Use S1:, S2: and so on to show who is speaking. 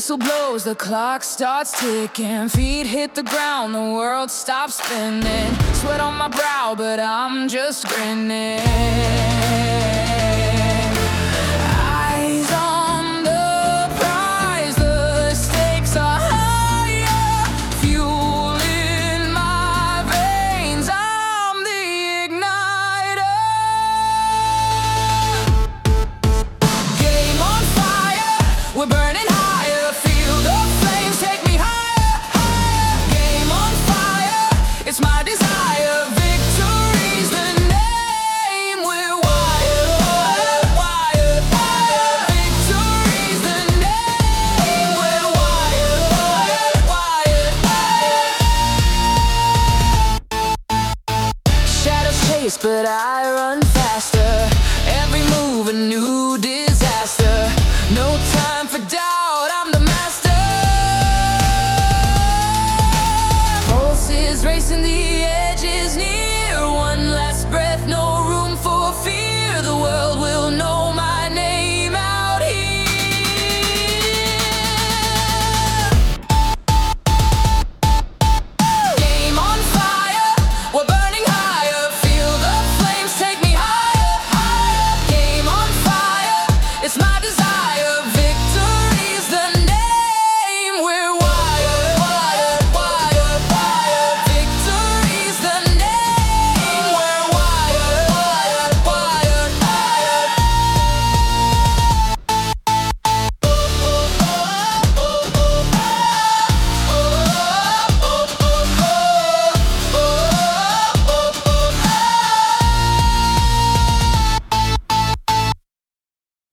S1: whistle blows, the clock starts ticking. Feet hit the ground, the world stops spinning. Sweat on my brow, but I'm just grinning.